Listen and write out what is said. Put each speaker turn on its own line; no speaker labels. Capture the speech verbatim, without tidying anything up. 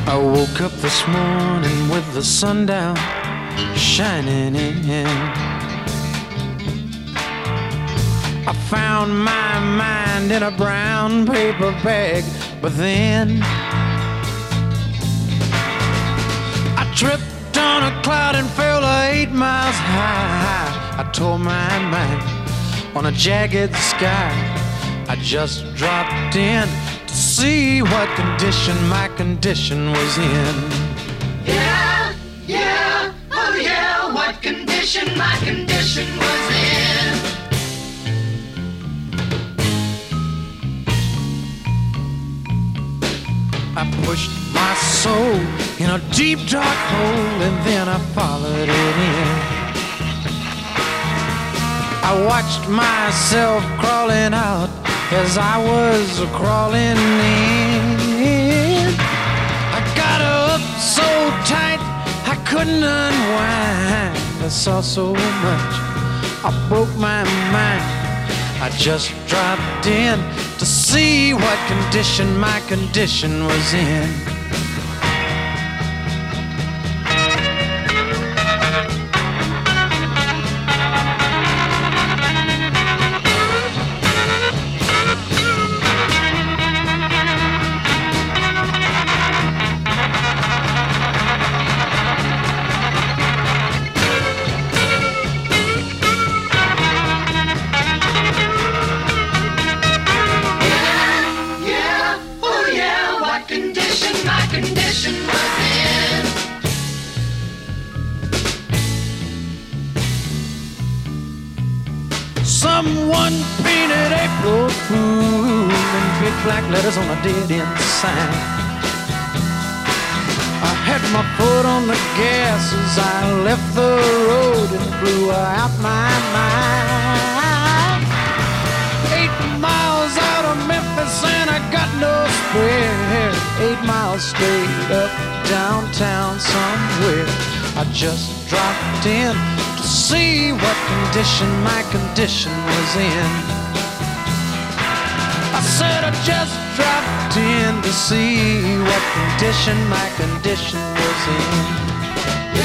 I woke up this morning with the sun down shining in. I found my mind in a brown paper bag, but then I tripped on a cloud and fell eight miles high. I tore my mind on a jagged sky. I just dropped in to see what condition my condition was in.
Yeah, yeah, oh yeah, what condition my condition was in.
I pushed my soul in a deep dark hole and then I followed it in. I watched myself crawling out as I was crawling in. I got up so tight I couldn't unwind. I saw so much, I broke my mind. I just dropped in to see what condition my condition was in. Someone painted April Fool in big black letters on a dead-end sign. I had my foot on the gas as I left the road and blew out my mind. Eight miles out of Memphis and I got no spare. Eight miles straight up downtown somewhere. I just dropped in to see what condition my condition was in. I said I just dropped in to see what condition my condition was in.